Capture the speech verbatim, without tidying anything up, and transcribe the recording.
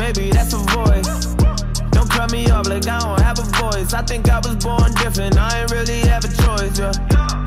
maybe that's a voice. Don't cut me off like I don't have a voice. I think I was born different, I ain't really have a choice, yeah.